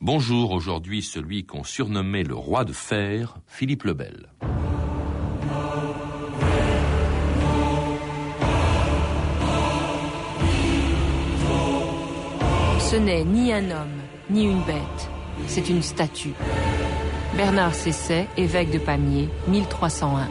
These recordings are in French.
Bonjour, aujourd'hui celui qu'on surnommait le roi de fer, Philippe le Bel. Ce n'est ni un homme, ni une bête, c'est une statue. Bernard Cesset, évêque de Pamiers, 1301.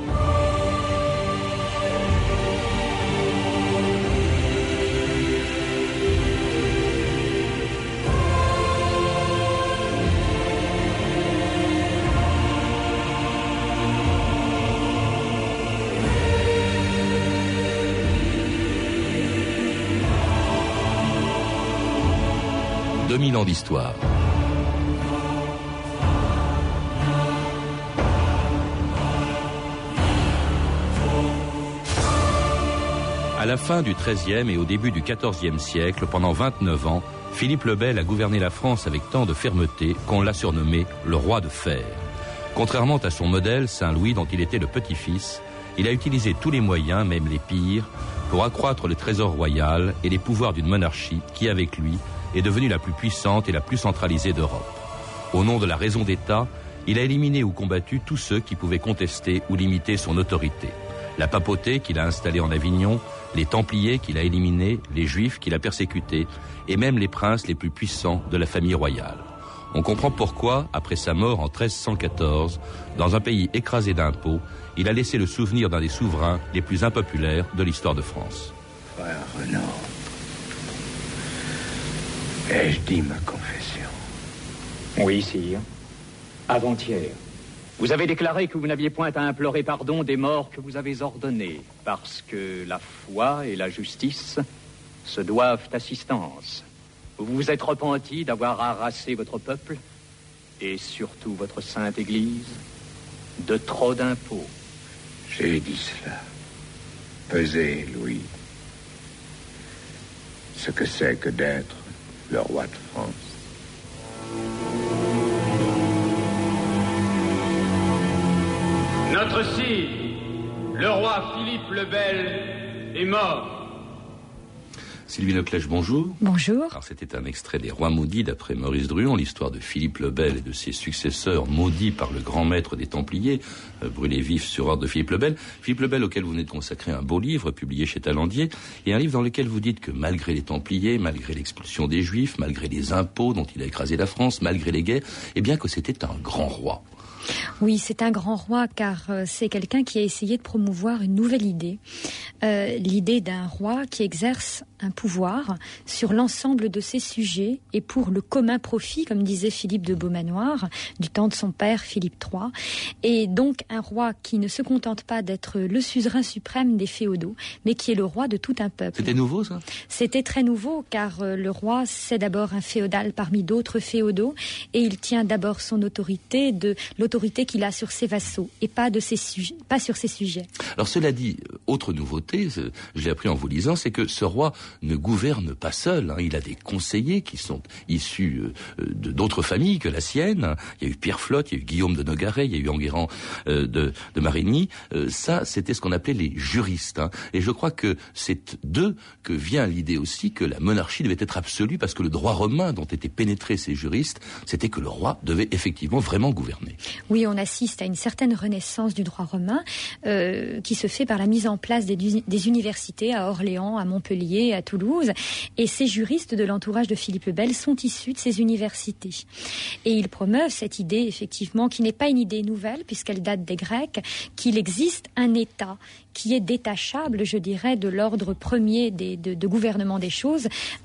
« 2000 ans d'histoire. À la fin du XIIIe et au début du XIVe siècle, pendant 29 ans, Philippe le Bel a gouverné la France avec tant de fermeté qu'on l'a surnommé le roi de fer. Contrairement à son modèle, Saint-Louis, dont il était le petit-fils, il a utilisé tous les moyens, même les pires, pour accroître le trésor royal et les pouvoirs d'une monarchie qui, avec lui, est devenue la plus puissante et la plus centralisée d'Europe. Au nom de la raison d'État, il a éliminé ou combattu tous ceux qui pouvaient contester ou limiter son autorité. La papauté qu'il a installée en Avignon, les Templiers qu'il a éliminés, les Juifs qu'il a persécutés, et même les princes les plus puissants de la famille royale. On comprend pourquoi, après sa mort en 1314, dans un pays écrasé d'impôts, il a laissé le souvenir d'un des souverains les plus impopulaires de l'histoire de France. Frère Renaud, ai-je dit ma confession? Oui, sire. Avant-hier, vous avez déclaré que vous n'aviez point à implorer pardon des morts que vous avez ordonnés, parce que la foi et la justice se doivent assistance. Vous vous êtes repenti d'avoir harassé votre peuple, et surtout votre sainte Église, de trop d'impôts. J'ai dit cela. Pesez, Louis, ce que c'est que d'être le roi de France. Notre sire, le roi Philippe le Bel, est mort. Sylvie Leclèche, bonjour. Bonjour. Alors, c'était un extrait des Rois maudits d'après Maurice Druon, l'histoire de Philippe le Bel et de ses successeurs maudits par le grand maître des Templiers, brûlés vifs sur ordre de Philippe le Bel. Philippe le Bel, auquel vous venez de consacrer un beau livre publié chez Talandier, et un livre dans lequel vous dites que malgré les Templiers, malgré l'expulsion des Juifs, malgré les impôts dont il a écrasé la France, malgré les guerres, eh bien que c'était un grand roi. Oui, c'est un grand roi car c'est quelqu'un qui a essayé de promouvoir une nouvelle idée. L'idée d'un roi qui exerce un pouvoir sur l'ensemble de ses sujets et pour le commun profit, comme disait Philippe de Beaumanoir, du temps de son père Philippe III. Et donc un roi qui ne se contente pas d'être le suzerain suprême des féodaux, mais qui est le roi de tout un peuple. C'était nouveau, ça ? C'était très nouveau car le roi, c'est d'abord un féodal parmi d'autres féodaux et il tient d'abord son autorité de l'autorité qu'il a sur ses vassaux et pas sur ses sujets. Alors cela dit, autre nouveauté, je l'ai appris en vous lisant, c'est que ce roi ne gouverne pas seul. Il a des conseillers qui sont issus d'autres familles que la sienne. Il y a eu Pierre Flotte, il y a eu Guillaume de Nogaret, il y a eu Enguerrand de Marigny. Ça, c'était ce qu'on appelait les juristes. Et je crois que c'est d'eux que vient l'idée aussi que la monarchie devait être absolue, parce que le droit romain dont étaient pénétrés ces juristes, c'était que le roi devait effectivement vraiment gouverner. Oui, on assiste à une certaine renaissance du droit romain qui se fait par la mise en place des universités à Orléans, à Montpellier, à Toulouse. Et ces juristes de l'entourage de Philippe le Bel sont issus de ces universités. Et ils promeuvent cette idée, effectivement, qui n'est pas une idée nouvelle, puisqu'elle date des Grecs, qu'il existe un État qui est détachable, je dirais, de l'ordre premier de gouvernement des choses,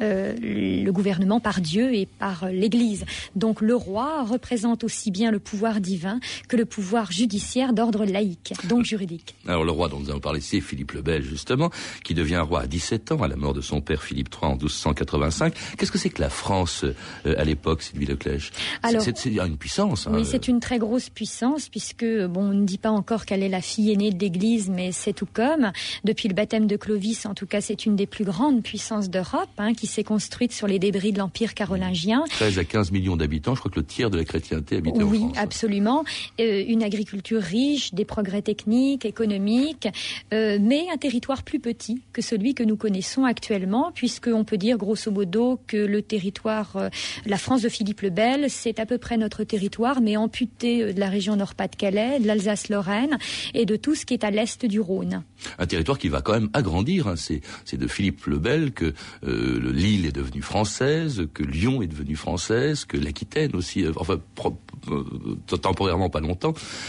le gouvernement par Dieu et par l'Église. Donc le roi représente aussi bien le pouvoir divin que le pouvoir judiciaire d'ordre laïque, donc juridique. Alors le roi dont nous avons parlé, c'est Philippe le Bel, justement, qui devient roi à 17 ans, à la mort de son père Philippe III en 1285. Qu'est-ce que c'est que la France à l'époque, Sylvie Leclèche ? C'est une puissance. Oui, c'est une très grosse puissance, puisque, on ne dit pas encore qu'elle est la fille aînée de l'Église, mais c'est tout comme. Depuis le baptême de Clovis, en tout cas, c'est une des plus grandes puissances d'Europe, qui s'est construite sur les débris de l'Empire carolingien. 13 à 15 millions d'habitants, je crois que le tiers de la chrétienté habitait en France. Oui, absolument. Une agriculture riche, des progrès techniques, économiques, mais un territoire plus petit que celui que nous connaissons actuellement, puisqu'on peut dire grosso modo que le territoire, la France de Philippe le Bel, c'est à peu près notre territoire, mais amputé de la région Nord-Pas-de-Calais, de l'Alsace-Lorraine et de tout ce qui est à l'est du Rhône. Un territoire qui va quand même agrandir. C'est de Philippe le Bel que l'île est devenue française, que Lyon est devenue française, que l'Aquitaine aussi, temporairement pas longtemps,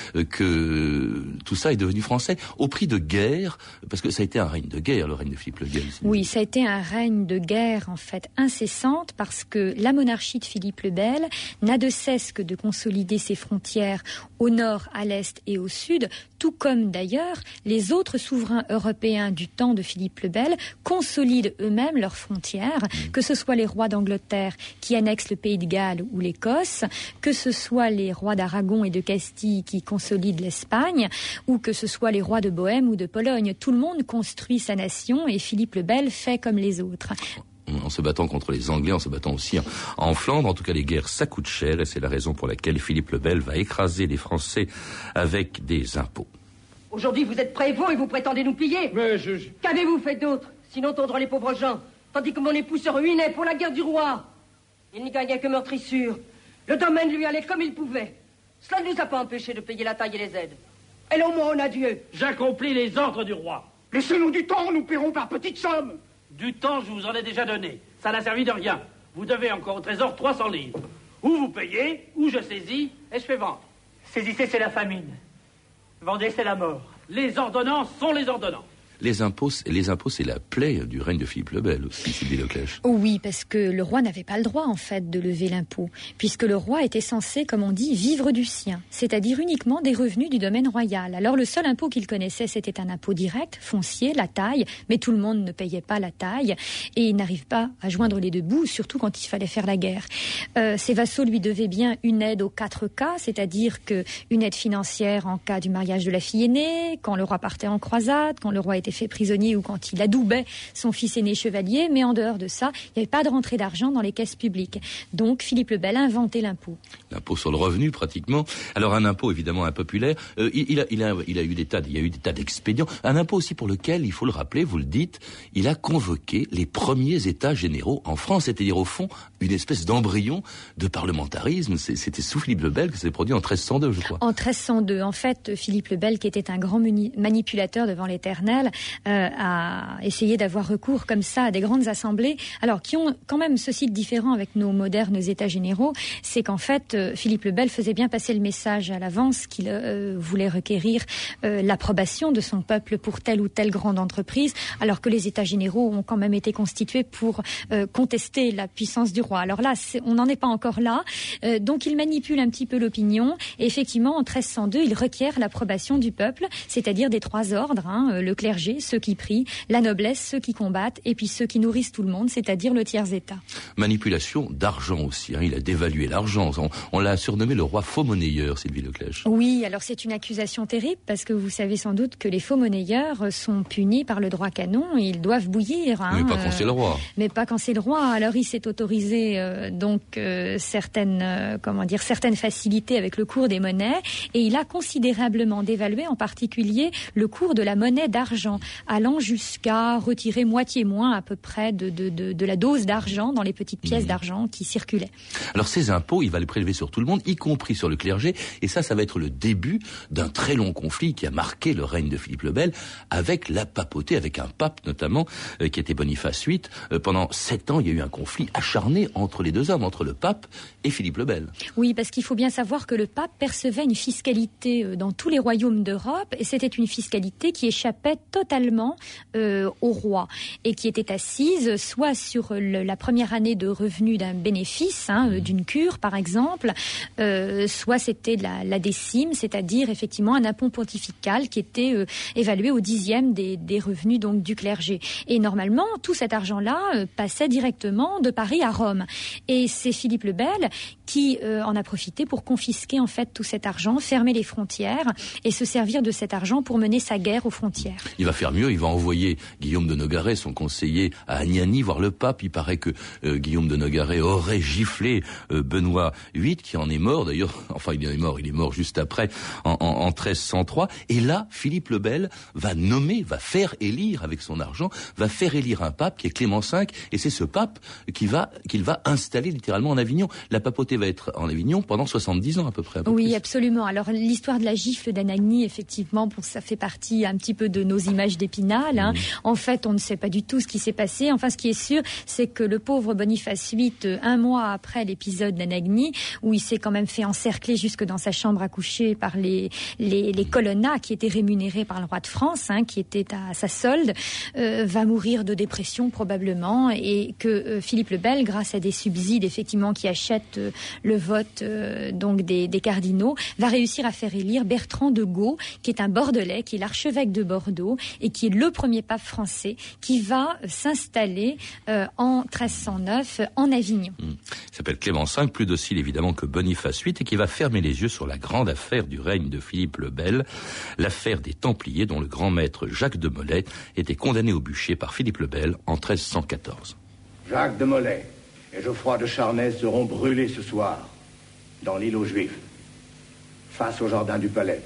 que tout ça est devenu français au prix de guerre, parce que ça a été un règne de guerre, le règne de Philippe le Bel. Oui, ça a été un règne de guerre en fait incessante, parce que la monarchie de Philippe le Bel n'a de cesse que de consolider ses frontières au nord, à l'est et au sud, tout comme d'ailleurs les autres souverains européens du temps de Philippe le Bel consolident eux-mêmes leurs frontières, que ce soit les rois d'Angleterre qui annexent le pays de Galles ou l'Écosse, que ce soit les rois d'Aragon et de Castille qui consolident l'Espagne, ou que ce soit les rois de Bohême ou de Pologne. Tout le monde construit sa nation et Philippe le Bel fait comme les autres. En se battant contre les Anglais, en se battant aussi en Flandre. En tout cas, les guerres, ça coûte cher, et c'est la raison pour laquelle Philippe le Bel va écraser les Français avec des impôts. Aujourd'hui, vous êtes prévôt et vous prétendez nous piller. Mais Qu'avez-vous fait d'autre, sinon tondre les pauvres gens, tandis que mon époux se ruinait pour la guerre du roi? Il n'y gagnait que meurtrissure. Le domaine lui allait comme il pouvait. Cela ne nous a pas empêchés de payer la taille et les aides. Et l'aumône à Dieu. j'accomplis les ordres du roi. Laissez-nous du temps, nous paierons par petites sommes. Du temps, je vous en ai déjà donné. Ça n'a servi de rien. Vous devez encore au trésor 300 livres. Ou vous payez, ou je saisis, et je fais vendre. Saisissez, c'est la famine. Vendez, c'est la mort. Les ordonnances sont les ordonnances. Les impôts, c'est la plaie du règne de Philippe le Bel aussi, Sylvie Leclèche. Oui, parce que le roi n'avait pas le droit, en fait, de lever l'impôt, puisque le roi était censé, comme on dit, vivre du sien, c'est-à-dire uniquement des revenus du domaine royal. Alors, le seul impôt qu'il connaissait, c'était un impôt direct, foncier, la taille, mais tout le monde ne payait pas la taille, et il n'arrive pas à joindre les deux bouts, surtout quand il fallait faire la guerre. Ses vassaux lui devaient bien une aide aux 4 cas, c'est-à-dire une aide financière en cas du mariage de la fille aînée, quand le roi partait en croisade, quand le roi était fait prisonnier ou quand il adoubait son fils aîné chevalier, mais en dehors de ça, il n'y avait pas de rentrée d'argent dans les caisses publiques. Donc Philippe le Bel a inventé l'impôt. L'impôt sur le revenu, pratiquement. Alors un impôt évidemment impopulaire. Il y a eu des tas d'expédients. Un impôt aussi pour lequel, il faut le rappeler, vous le dites, il a convoqué les premiers États généraux en France, c'est-à-dire au fond une espèce d'embryon de parlementarisme. C'était sous Philippe le Bel que ça s'est produit en 1302, je crois. En 1302, en fait, Philippe le Bel, qui était un grand manipulateur devant l'Éternel, a essayé d'avoir recours comme ça à des grandes assemblées, alors qui ont quand même ceci de différent avec nos modernes États généraux, c'est qu'en fait, Philippe le Bel faisait bien passer le message à l'avance qu'il voulait requérir l'approbation de son peuple pour telle ou telle grande entreprise, alors que les États généraux ont quand même été constitués pour contester la puissance du roi. Alors là, on n'en est pas encore là, donc il manipule un petit peu l'opinion, et effectivement, en 1302, il requiert l'approbation du peuple, c'est-à-dire des 3 ordres, le clergé, ceux qui prient, la noblesse, ceux qui combattent, et puis ceux qui nourrissent tout le monde, c'est-à-dire le tiers-état. Manipulation d'argent aussi, il a dévalué l'argent. On l'a surnommé le roi faux monnayeur, Sylvie Leclèche. Oui, alors c'est une accusation terrible, parce que vous savez sans doute que les faux monnayeurs sont punis par le droit canon, et ils doivent bouillir. Mais pas quand c'est le roi. Mais pas quand c'est le roi. Alors il s'est autorisé certaines facilités avec le cours des monnaies, et il a considérablement dévalué, en particulier le cours de la monnaie d'argent, allant jusqu'à retirer moitié moins à peu près de la dose d'argent dans les petites pièces d'argent qui circulaient. Alors ces impôts, il va les prélever sur tout le monde, y compris sur le clergé, et ça va être le début d'un très long conflit qui a marqué le règne de Philippe le Bel avec la papauté, avec un pape notamment, qui était Boniface VIII. Pendant 7 ans, il y a eu un conflit acharné entre les deux hommes, entre le pape et Philippe le Bel. Oui, parce qu'il faut bien savoir que le pape percevait une fiscalité dans tous les royaumes d'Europe, et c'était une fiscalité qui échappait totalement totalement au roi et qui était assise soit sur la première année de revenus d'un bénéfice, d'une cure par exemple, soit c'était la décime, c'est-à-dire effectivement un impôt pontifical qui était évalué au 10e des revenus donc du clergé. Et normalement, tout cet argent-là passait directement de Paris à Rome. Et c'est Philippe le Bel qui en a profité pour confisquer en fait tout cet argent, fermer les frontières et se servir de cet argent pour mener sa guerre aux frontières. Il va faire mieux, il va envoyer Guillaume de Nogaret, son conseiller, à Agnani voir le pape. Il paraît que Guillaume de Nogaret aurait giflé Benoît VIII, qui en est mort d'ailleurs, enfin il est mort juste après, en 1303. Et là, Philippe le Bel va faire élire avec son argent, va faire élire un pape qui est Clément V, et c'est ce pape qu'il va installer littéralement en Avignon. La papauté va être en Avignon pendant 70 ans à peu près. Oui, absolument. Alors l'histoire de la gifle d'Anagni, effectivement, ça fait partie un petit peu de nos images d'Épinal. En fait, on ne sait pas du tout ce qui s'est passé. Enfin, ce qui est sûr, c'est que le pauvre Boniface VIII, un mois après l'épisode d'Anagni, où il s'est quand même fait encercler jusque dans sa chambre à coucher par les colonnats qui étaient rémunérés par le roi de France, qui était à sa solde, va mourir de dépression probablement, et que Philippe le Bel, grâce à des subsides effectivement qui achètent le vote donc des cardinaux, va réussir à faire élire Bertrand de Gaux, qui est un Bordelais, qui est l'archevêque de Bordeaux et qui est le premier pape français qui va s'installer en 1309 en Avignon. Il s'appelle Clément V, plus docile évidemment que Boniface VIII, et qui va fermer les yeux sur la grande affaire du règne de Philippe le Bel, l'affaire des Templiers, dont le grand maître Jacques de Molay était condamné au bûcher par Philippe le Bel en 1314. Jacques de Molay et Geoffroy de Charnay seront brûlés ce soir dans l'île aux Juifs, face au jardin du palais.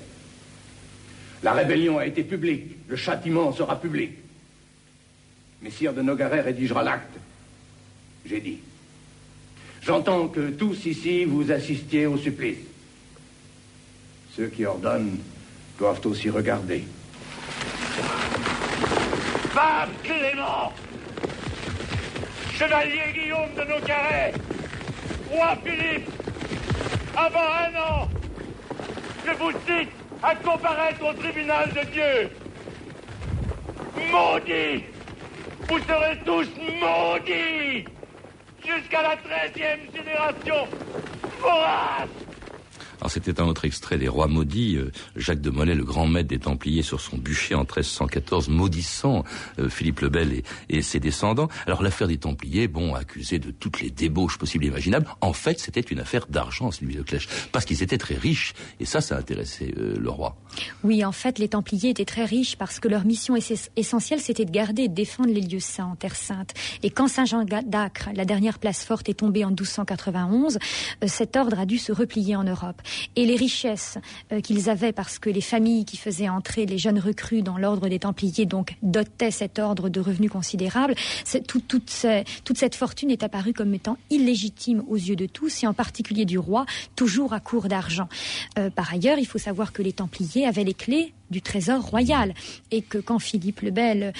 La rébellion a été publique, le châtiment sera public. Messire de Nogaret rédigera l'acte. J'ai dit. J'entends que tous ici vous assistiez au supplice. Ceux qui ordonnent doivent aussi regarder. Pape Clément, chevalier Guillaume de Nogaret, roi Philippe, avant un an, je vous cite à comparaître au tribunal de Dieu. Maudits! Vous serez tous maudits! Jusqu'à la 13e génération! Vorace! Alors c'était un autre extrait des Rois maudits, Jacques de Molay, le grand maître des Templiers, sur son bûcher en 1314, maudissant Philippe le Bel et ses descendants. Alors l'affaire des Templiers, accusé de toutes les débauches possibles et imaginables, en fait c'était une affaire d'argent, Sylvie Leclèche, parce qu'ils étaient très riches, et ça intéressait le roi. Oui, en fait les Templiers étaient très riches parce que leur mission essentielle c'était de garder et de défendre les lieux saints en Terre Sainte. Et quand Saint-Jean d'Acre, la dernière place forte, est tombée en 1291, cet ordre a dû se replier en Europe. Et les richesses qu'ils avaient, parce que les familles qui faisaient entrer les jeunes recrues dans l'ordre des Templiers donc dotaient cet ordre de revenus considérables, toute cette fortune est apparue comme étant illégitime aux yeux de tous, et en particulier du roi, toujours à court d'argent. Par ailleurs, il faut savoir que les Templiers avaient les clés du trésor royal, et que quand Philippe le Bel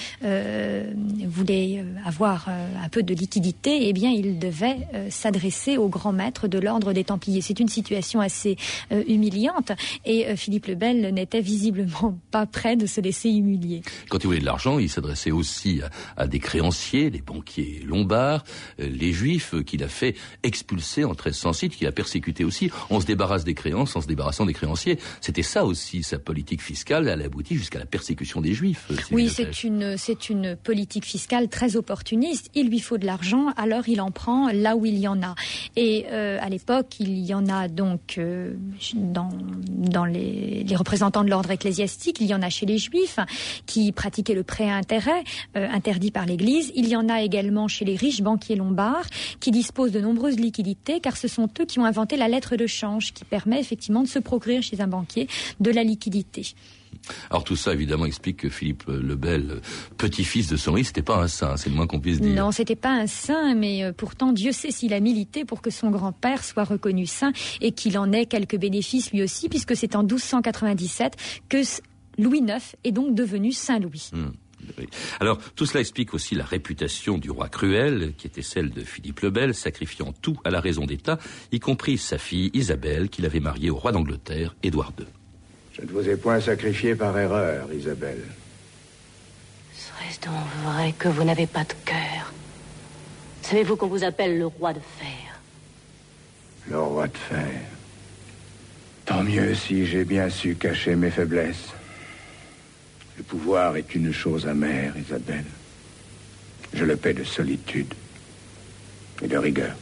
voulait avoir un peu de liquidité, eh bien il devait s'adresser au grand maître de l'ordre des Templiers. C'est une situation assez humiliante, et Philippe le Bel n'était visiblement pas prêt de se laisser humilier. Quand il voulait de l'argent, il s'adressait aussi à des créanciers, les banquiers lombards, les juifs qu'il a fait expulser en 1306, qu'il a persécuté aussi. On se débarrasse des créances en se débarrassant des créanciers. C'était ça aussi sa politique fiscale. Elle aboutit jusqu'à la persécution des Juifs. Oui, c'est une politique fiscale très opportuniste. Il lui faut de l'argent, alors il en prend là où il y en a. Et à l'époque, il y en a donc dans les représentants de l'ordre ecclésiastique, il y en a chez les Juifs qui pratiquaient le prêt à intérêt, interdit par l'Église. Il y en a également chez les riches banquiers lombards qui disposent de nombreuses liquidités, car ce sont eux qui ont inventé la lettre de change qui permet effectivement de se procurer chez un banquier de la liquidité. Alors tout ça évidemment explique que Philippe le Bel, petit-fils de son riche, c'était pas un saint, c'est le moins qu'on puisse dire. Non, c'était pas un saint, mais pourtant Dieu sait s'il a milité pour que son grand-père soit reconnu saint et qu'il en ait quelques bénéfices lui aussi, puisque c'est en 1297 que Louis IX est donc devenu Saint Louis. Alors, tout cela explique aussi la réputation du roi cruel, qui était celle de Philippe le Bel, sacrifiant tout à la raison d'État, y compris sa fille Isabelle, qu'il avait mariée au roi d'Angleterre, Édouard II. Je ne vous ai point sacrifié par erreur, Isabelle. Serait-ce donc vrai que vous n'avez pas de cœur? Savez-vous qu'on vous appelle le roi de fer? Le roi de fer. Tant mieux si j'ai bien su cacher mes faiblesses. Le pouvoir est une chose amère, Isabelle. Je le paie de solitude et de rigueur.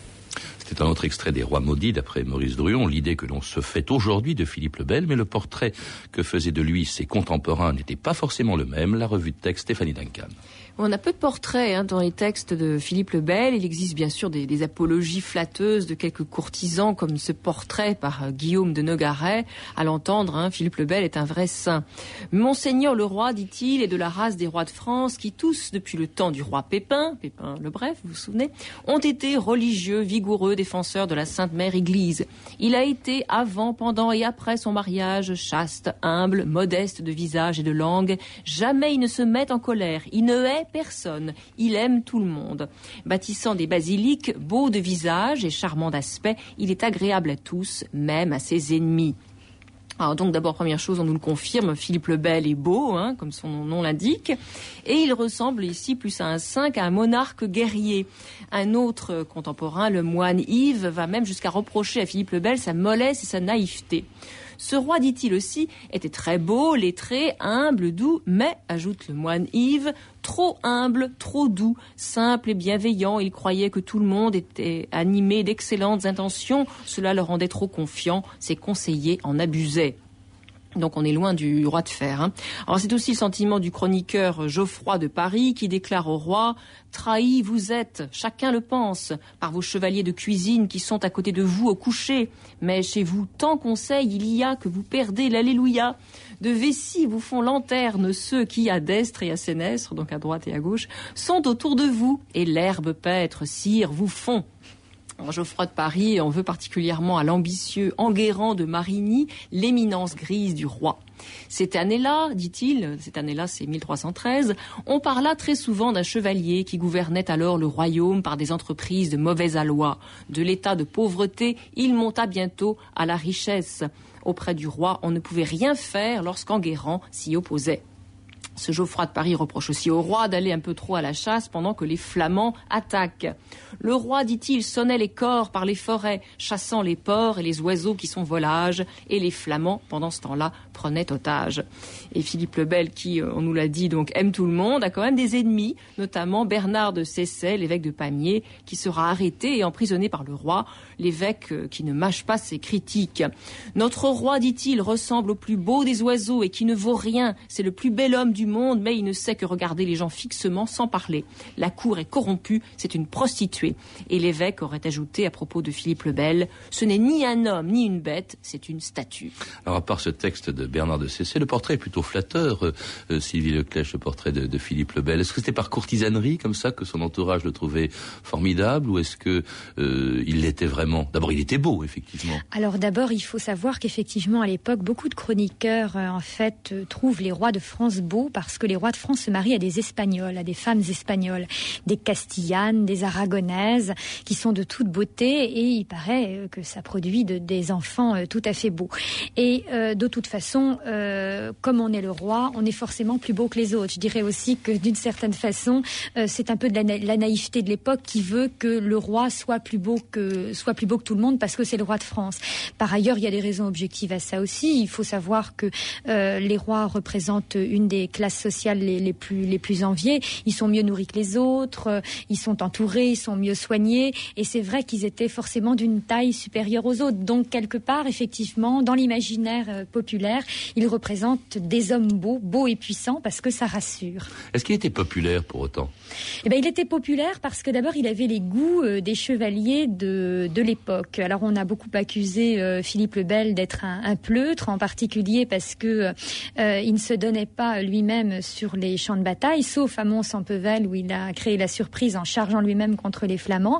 C'est un autre extrait des Rois maudits d'après Maurice Druon, l'idée que l'on se fait aujourd'hui de Philippe le Bel, mais le portrait que faisaient de lui ses contemporains n'était pas forcément le même. La revue de texte, Stéphanie Duncan. On a peu de portraits dans les textes de Philippe le Bel. Il existe bien sûr des apologies flatteuses de quelques courtisans, comme ce portrait par Guillaume de Nogaret. À l'entendre, Philippe le Bel est un vrai saint. Monseigneur le roi, dit-il, est de la race des rois de France qui tous, depuis le temps du roi Pépin le Bref, vous vous souvenez, ont été religieux, vigoureux, défenseurs de la Sainte Mère Église. Il a été avant, pendant et après son mariage chaste, humble, modeste de visage et de langue. Jamais il ne se met en colère. Il ne hait personne. Il aime tout le monde. Bâtissant des basiliques, beau de visage et charmant d'aspect, il est agréable à tous, même à ses ennemis. Alors donc d'abord, première chose, on nous le confirme, Philippe le Bel est beau, comme son nom l'indique, et il ressemble ici plus à un saint qu'à un monarque guerrier. Un autre contemporain, le moine Yves, va même jusqu'à reprocher à Philippe le Bel sa mollesse et sa naïveté. Ce roi, dit-il aussi, était très beau, lettré, humble, doux, mais, ajoute le moine Yves, trop humble, trop doux, simple et bienveillant. Il croyait que tout le monde était animé d'excellentes intentions. Cela le rendait trop confiant. Ses conseillers en abusaient. Donc on est loin du roi de fer. Alors c'est aussi le sentiment du chroniqueur Geoffroy de Paris qui déclare au roi « Trahi vous êtes, chacun le pense, par vos chevaliers de cuisine qui sont à côté de vous au coucher. Mais chez vous, tant conseil il y a que vous perdez l'alléluia. De vessie vous font lanterne ceux qui, à destre et à sénestre, donc à droite et à gauche, sont autour de vous. Et l'herbe paître, sire, vous font. » En Geoffroy de Paris, on veut particulièrement à l'ambitieux Enguerrand de Marigny, l'éminence grise du roi. Cette année-là, dit-il, c'est 1313, on parla très souvent d'un chevalier qui gouvernait alors le royaume par des entreprises de mauvais aloi. De l'état de pauvreté, il monta bientôt à la richesse. Auprès du roi, on ne pouvait rien faire lorsqu'Enguerrand s'y opposait. Ce Geoffroy de Paris reproche aussi au roi d'aller un peu trop à la chasse pendant que les Flamands attaquent. Le roi, dit-il, sonnait les cors par les forêts, chassant les porcs et les oiseaux qui sont volages, et les Flamands, pendant ce temps-là, prenaient otage. Et Philippe le Bel, qui, on nous l'a dit, donc aime tout le monde, a quand même des ennemis, notamment Bernard de Cessay, l'évêque de Pamiers, qui sera arrêté et emprisonné par le roi, l'évêque qui ne mâche pas ses critiques. Notre roi, dit-il, ressemble au plus beau des oiseaux et qui ne vaut rien, c'est le plus bel homme du monde, mais il ne sait que regarder les gens fixement sans parler. La cour est corrompue, c'est une prostituée. Et l'évêque aurait ajouté à propos de Philippe le Bel, ce n'est ni un homme ni une bête, c'est une statue. Alors à part ce texte de Bernard de Cessay, le portrait est plutôt flatteur, Sylvie Leclèche, le portrait de Philippe le Bel. Est-ce que c'était par courtisanerie comme ça que son entourage le trouvait formidable, ou est-ce que il l'était vraiment? D'abord, il était beau, effectivement. Alors d'abord, il faut savoir qu'effectivement à l'époque, beaucoup de chroniqueurs trouvent les rois de France beaux parce que les rois de France se marient à des Espagnols, à des femmes espagnoles, des Castillanes, des Aragonaises, qui sont de toute beauté, et il paraît que ça produit des enfants tout à fait beaux. Et de toute façon, comme on est le roi, on est forcément plus beau que les autres. Je dirais aussi que d'une certaine façon, c'est un peu de la naïveté de l'époque qui veut que le roi soit plus beau que tout le monde parce que c'est le roi de France. Par ailleurs, il y a des raisons objectives à ça aussi. Il faut savoir que les rois représentent une des classes sociales les plus enviées. Ils sont mieux nourris que les autres, ils sont entourés, ils sont mieux soignés, et c'est vrai qu'ils étaient forcément d'une taille supérieure aux autres. Donc quelque part, effectivement, dans l'imaginaire populaire, ils représentent des hommes beaux et puissants parce que ça rassure. Est-ce qu'il était populaire pour autant? Il était populaire parce que d'abord il avait les goûts des chevaliers de l'époque. Alors on a beaucoup accusé Philippe le Bel d'être un pleutre, en particulier parce que il ne se donnait pas lui-même sur les champs de bataille, sauf à Mons-en-Pevel où il a créé la surprise en chargeant lui-même contre les Flamands.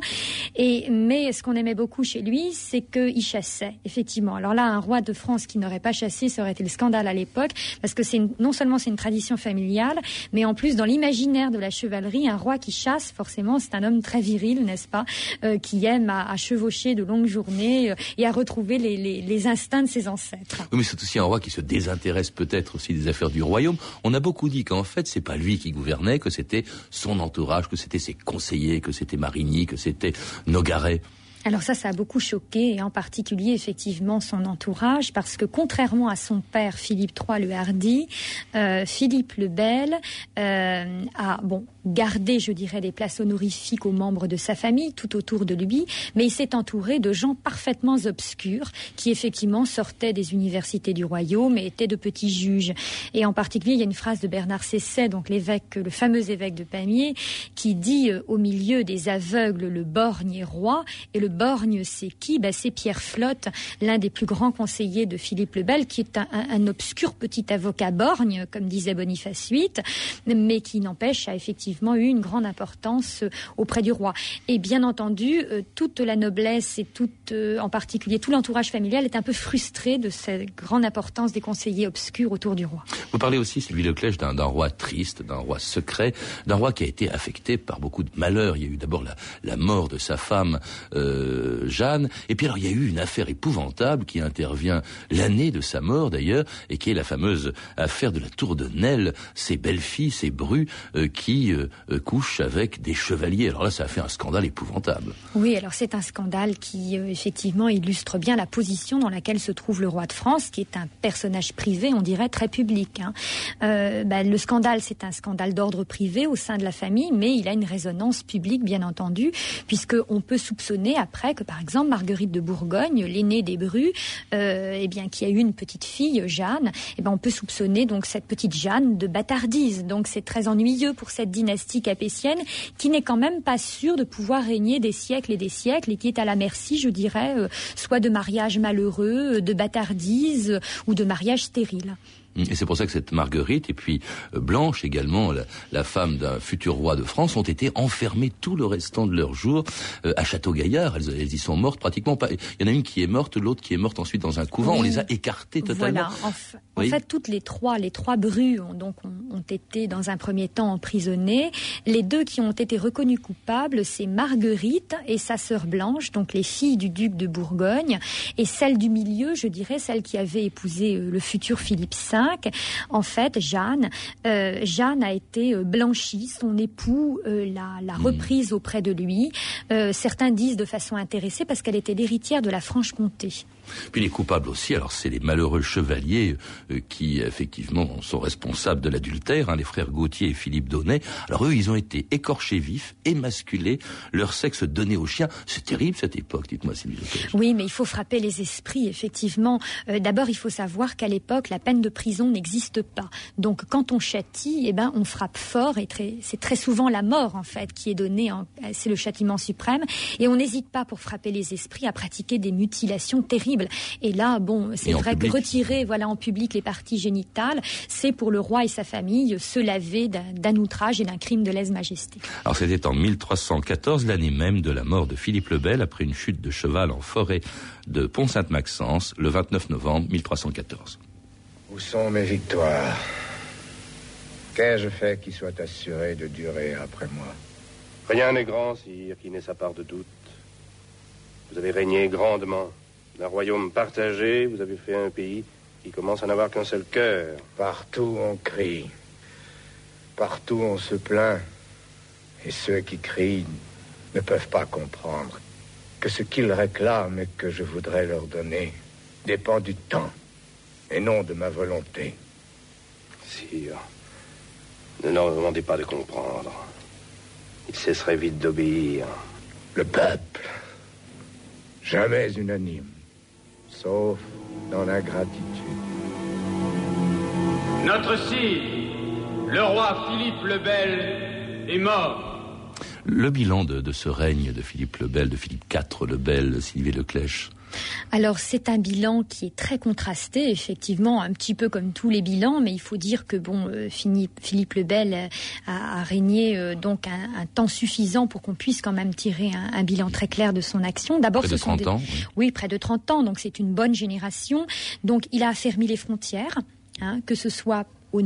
Mais ce qu'on aimait beaucoup chez lui, c'est qu'il chassait, effectivement. Alors là, un roi de France qui n'aurait pas chassé, ça aurait été le scandale à l'époque, parce que non seulement c'est une tradition familiale, mais en plus dans l'imaginaire de la chevalerie, un roi qui chasse, forcément, c'est un homme très viril, n'est-ce pas, qui aime à chevaucher de longues journées et à retrouver les instincts de ses ancêtres. Oui, mais c'est aussi un roi qui se désintéresse peut-être aussi des affaires du royaume. On a beaucoup dit qu'en fait, c'est pas lui qui gouvernait, que c'était son entourage, que c'était ses conseillers, que c'était Marigny, que c'était Nogaret. Alors ça a beaucoup choqué, et en particulier effectivement son entourage, parce que contrairement à son père Philippe III le Hardi, Philippe le Bel a gardé, je dirais, des places honorifiques aux membres de sa famille tout autour de lui, mais il s'est entouré de gens parfaitement obscurs qui effectivement sortaient des universités du royaume et étaient de petits juges. Et en particulier, il y a une phrase de Bernard Cesset, donc l'évêque, le fameux évêque de Pamiers, qui dit au milieu des aveugles, le borgne est roi, et le borgne, c'est qui? C'est Pierre Flotte, l'un des plus grands conseillers de Philippe le Bel, qui est un obscur petit avocat borgne, comme disait Boniface VIII, mais qui n'empêche a effectivement eu une grande importance auprès du roi. Et bien entendu, toute la noblesse et en particulier tout l'entourage familial est un peu frustré de cette grande importance des conseillers obscurs autour du roi. Vous parlez aussi, Sylvie Leclèche, d'un roi triste, d'un roi secret, d'un roi qui a été affecté par beaucoup de malheurs. Il y a eu d'abord la mort de sa femme, Jeanne, et puis alors il y a eu une affaire épouvantable qui intervient l'année de sa mort d'ailleurs, et qui est la fameuse affaire de la tour de Nesle, ces belles filles, ces brus qui couchent avec des chevaliers. Alors là, ça a fait un scandale épouvantable. Oui, alors c'est un scandale qui effectivement illustre bien la position dans laquelle se trouve le roi de France, qui est un personnage privé, on dirait très public. Le scandale, c'est un scandale d'ordre privé au sein de la famille, mais il a une résonance publique, bien entendu, puisqu'on peut soupçonner après que, par exemple, Marguerite de Bourgogne, l'aînée des Brus, qui a eu une petite fille, Jeanne, on peut soupçonner donc cette petite Jeanne de bâtardise. Donc c'est très ennuyeux pour cette dynastie capétienne qui n'est quand même pas sûre de pouvoir régner des siècles et qui est à la merci, je dirais, soit de mariages malheureux, de bâtardise ou de mariages stériles. Et c'est pour ça que cette Marguerite et puis Blanche également, la femme d'un futur roi de France, ont été enfermées tout le restant de leur jour à Château-Gaillard. Elles y sont mortes pratiquement pas. Il y en a une qui est morte, l'autre qui est morte ensuite dans un couvent. Oui. On les a écartées totalement. Voilà. En fait, toutes les trois Brus ont été dans un premier temps emprisonnées. Les deux qui ont été reconnues coupables, c'est Marguerite et sa sœur Blanche, donc les filles du duc de Bourgogne, et celle du milieu, je dirais, celle qui avait épousé le futur Philippe V. En fait, Jeanne a été blanchie, son époux l'a reprise auprès de lui. Certains disent de façon intéressée parce qu'elle était l'héritière de la Franche-Comté. Puis les coupables aussi, alors c'est les malheureux chevaliers qui effectivement sont responsables de l'adultère, les frères Gauthier et Philippe d'Aunay. Alors eux, ils ont été écorchés vifs, émasculés, leur sexe donné aux chiens. C'est terrible cette époque, dites-moi Sylvie Leclèche. Oui, mais il faut frapper les esprits, effectivement. D'abord, il faut savoir qu'à l'époque, la peine de prison n'existe pas. Donc quand on châtie, on frappe fort, et c'est très souvent la mort en fait qui est donnée, c'est le châtiment suprême, et on n'hésite pas pour frapper les esprits à pratiquer des mutilations terribles. Et là, c'est vrai que retirer en public les parties génitales, c'est pour le roi et sa famille se laver d'un outrage et d'un crime de lèse-majesté. Alors c'était en 1314, l'année même de la mort de Philippe le Bel, après une chute de cheval en forêt de Pont-Sainte-Maxence, le 29 novembre 1314. Où sont mes victoires? Qu'ai-je fait qui soit assuré de durer après moi? Rien n'est grand, sire, qui n'ait sa part de doute. Vous avez régné grandement. D'un royaume partagé, vous avez fait un pays qui commence à n'avoir qu'un seul cœur. Partout on crie. Partout on se plaint. Et ceux qui crient ne peuvent pas comprendre que ce qu'ils réclament et que je voudrais leur donner dépend du temps et non de ma volonté. Sire, ne leur demandez pas de comprendre. Ils cesseraient vite d'obéir. Le peuple, jamais unanime. Sauf dans l'ingratitude. Notre sire, le roi Philippe le Bel, est mort. Le bilan de ce règne de Philippe le Bel, de Philippe IV le Bel, Sylvie Leclèche. Alors c'est un bilan qui est très contrasté, effectivement, un petit peu comme tous les bilans, mais il faut dire que Philippe le Bel a régné donc un temps suffisant pour qu'on puisse quand même tirer un bilan très clair de son action. D'abord, près de 30 ans. Oui, près de 30 ans, donc c'est une bonne génération. Donc il a affermi les frontières, que ce soit au nord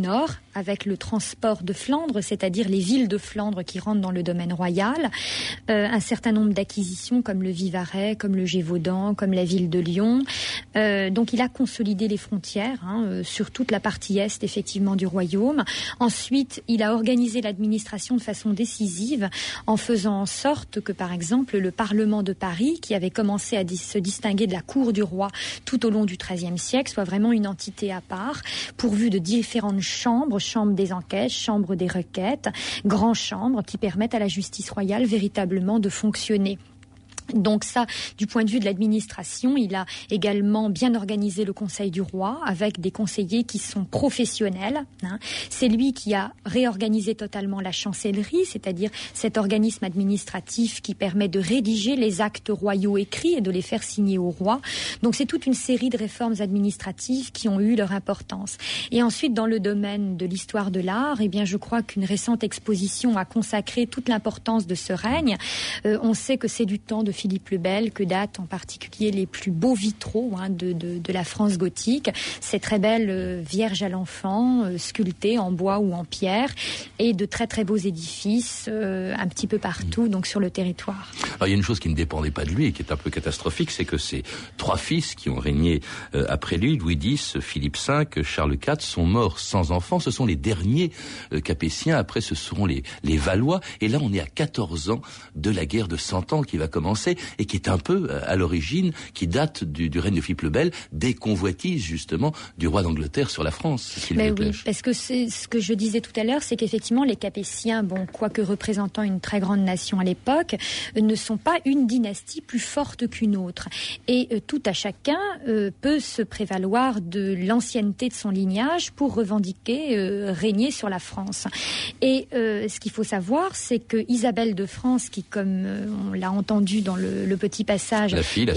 avec le transport de Flandre, c'est-à-dire les villes de Flandre qui rentrent dans le domaine royal, un certain nombre d'acquisitions comme le Vivarais, comme le Gévaudan, comme la ville de Lyon. Donc il a consolidé les frontières sur toute la partie est effectivement du royaume. Ensuite, il a organisé l'administration de façon décisive en faisant en sorte que, par exemple, le Parlement de Paris, qui avait commencé à se distinguer de la cour du roi tout au long du XIIIe siècle, soit vraiment une entité à part, pourvue de différentes chambres, chambre des enquêtes, chambre des requêtes, grand chambres qui permettent à la justice royale véritablement de fonctionner. Donc ça, du point de vue de l'administration, il a également bien organisé le Conseil du roi avec des conseillers qui sont professionnels. C'est lui qui a réorganisé totalement la chancellerie, c'est-à-dire cet organisme administratif qui permet de rédiger les actes royaux écrits et de les faire signer au roi. Donc c'est toute une série de réformes administratives qui ont eu leur importance. Et ensuite, dans le domaine de l'histoire de l'art, eh bien, je crois qu'une récente exposition a consacré toute l'importance de ce règne. On sait que c'est du temps de Philippe le Bel que datent en particulier les plus beaux vitraux de la France gothique. Ces très belles Vierges à l'enfant, sculptées en bois ou en pierre, et de très très beaux édifices un petit peu partout, donc sur le territoire. Alors il y a une chose qui ne dépendait pas de lui et qui est un peu catastrophique, c'est que ces trois fils qui ont régné après lui, Louis X, Philippe V, Charles IV, sont morts sans enfants. Ce sont les derniers Capétiens. Après, ce seront les Valois. Et là, on est à 14 ans de la guerre de 100 ans qui va commencer et qui est un peu à l'origine, qui date du règne de Philippe le Bel, des convoitises justement du roi d'Angleterre sur la France. Mais oui, parce que c'est ce que je disais tout à l'heure, c'est qu'effectivement les Capétiens, quoique représentant une très grande nation à l'époque, ne sont pas une dynastie plus forte qu'une autre. Et tout à chacun peut se prévaloir de l'ancienneté de son lignage pour revendiquer régner sur la France. Et ce qu'il faut savoir, c'est que Isabelle de France, qui, comme on l'a entendu dans le petit passage,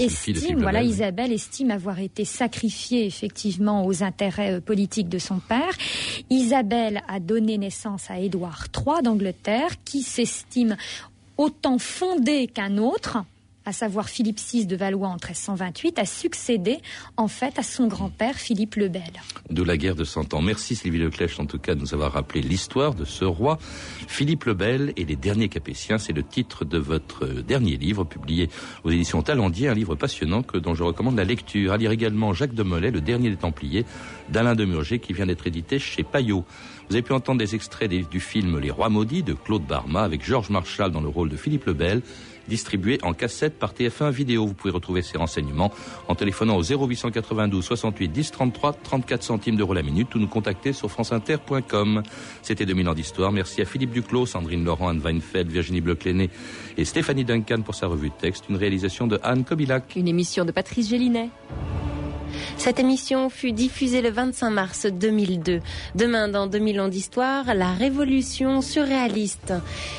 Isabelle estime avoir été sacrifiée effectivement aux intérêts politiques de son père. Isabelle a donné naissance à Édouard III d'Angleterre, qui s'estime autant fondé qu'un autre, à savoir Philippe VI de Valois en 1328, a succédé en fait à son grand-père Philippe le Bel. De la guerre de 100 ans. Merci Sylvie Leclèche en tout cas de nous avoir rappelé l'histoire de ce roi. Philippe le Bel et les derniers Capétiens, c'est le titre de votre dernier livre publié aux éditions Talendier, un livre passionnant dont je recommande la lecture. À lire également Jacques de Molay, Le dernier des Templiers, d'Alain de Murger, qui vient d'être édité chez Payot. Vous avez pu entendre des extraits du film Les Rois Maudits de Claude Barma avec Georges Marchal dans le rôle de Philippe le Bel, distribué en cassette par TF1 Vidéo. Vous pouvez retrouver ces renseignements en téléphonant au 0892 68 10 33, 34 centimes d'euros la minute, ou nous contacter sur franceinter.com. C'était 2000 ans d'histoire. Merci à Philippe Duclos, Sandrine Laurent, Anne Weinfeld, Virginie Bleuclenet et Stéphanie Duncan pour sa revue de texte. Une réalisation de Anne Kobilac. Une émission de Patrice Gélinet. Cette émission fut diffusée le 25 mars 2002. Demain, dans 2000 ans d'histoire, la révolution surréaliste.